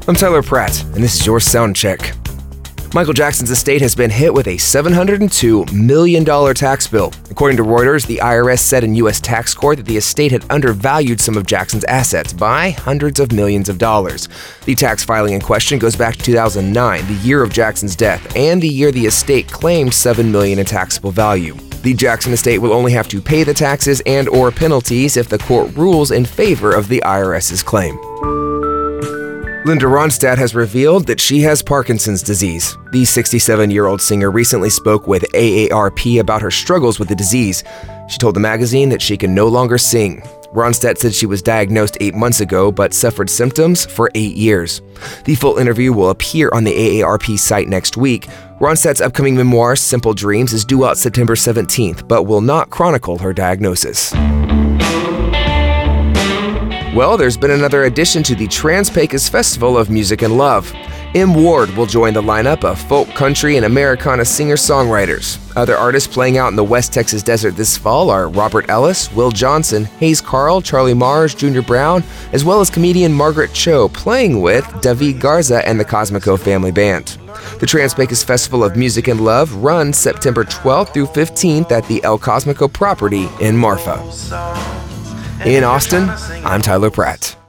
I'm Tyler Pratt, and this is your Sound Check. Michael Jackson's estate has been hit with a $702 million tax bill. According to Reuters, the IRS said in U.S. tax court that the estate had undervalued some of Jackson's assets by hundreds of millions of dollars. The tax filing in question goes back to 2009, the year of Jackson's death, and the year the estate claimed $7 million in taxable value. The Jackson estate will only have to pay the taxes and/or penalties if the court rules in favor of the IRS's claim. Linda Ronstadt has revealed that she has Parkinson's disease. The 67-year-old singer recently spoke with AARP about her struggles with the disease. She told the magazine that she can no longer sing. Ronstadt said she was diagnosed 8 months ago but suffered symptoms for 8 years. The full interview will appear on the AARP site next week. Ronstadt's upcoming memoir, Simple Dreams, is due out September 17th, but will not chronicle her diagnosis. Well, there's been another addition to the Trans-Pecos Festival of Music and Love. M. Ward will join the lineup of folk, country, and Americana singer-songwriters. Other artists playing out in the West Texas desert this fall are Robert Ellis, Will Johnson, Hayes Carl, Charlie Mars, Junior Brown, as well as comedian Margaret Cho, playing with David Garza and the Cosmico Family Band. The Trans-Pecos Festival of Music and Love runs September 12th through 15th at the El Cosmico property in Marfa. In Austin, I'm Tyler Pratt.